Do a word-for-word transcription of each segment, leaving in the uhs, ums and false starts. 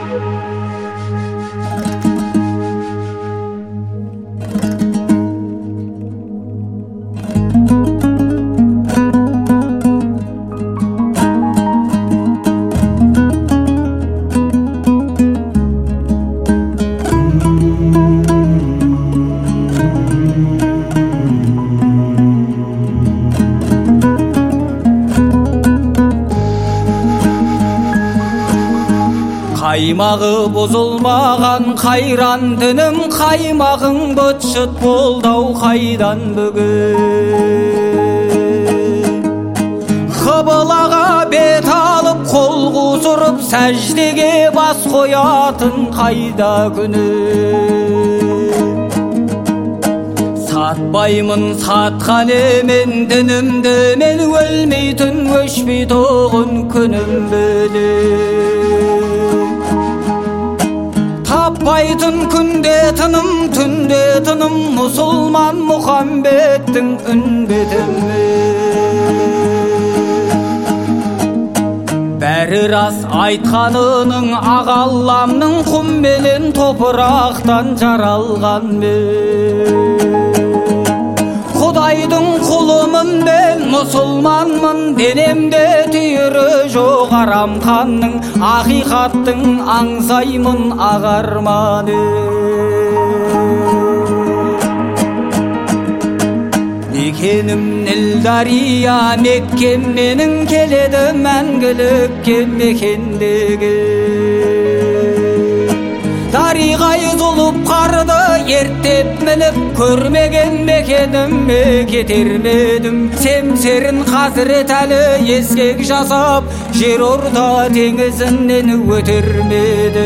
Қаймағы бұзылмаған қайран дінім, қаймағың быт-шыт болдау қайдан бүгін. Қыбылаға бет алып қол қусырып, сәждеге бас қоятын қайда күні. Сатпаймын сатқан емен дінімді, мен өлмейтін өшпейтұғын күнім білем. Таппайтын күнде тыным, түнде тыным, мұсылман Мұхаммедтің үмбетіме. Бәрі рас айтқанының, ақ Алламның құмменен топырақтан жаралған мен. Құдайдың құлымын мен, мұсылманмын, денемде түйірі жоқ арам қанның, ақиқаттың аңсаймын ақ арманы. Мекенім Ніл дария, Меккем менің, келеді мәңгілікке мекендегі. Дариғай зұлып қарды ертеп мініп, көрмеген мекенімме кетермедім. Семсерін қазірет әлі ескек жасап, жер орта теңізінен өтермеді.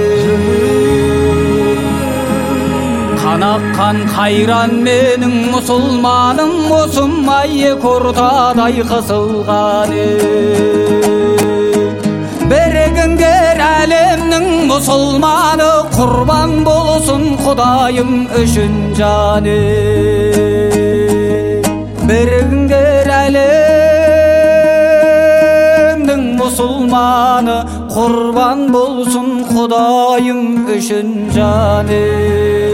Қанаққан қайран менің мұсылманым, осымай ек ортадай қысылғаны. Бірігіңдер әлемнің мұсылманы, құрбан болсын Құдайым үшін жаны. Бірігіңдер әлемнің мұсылманы, құрбан болсын Құдайым үшін жаны.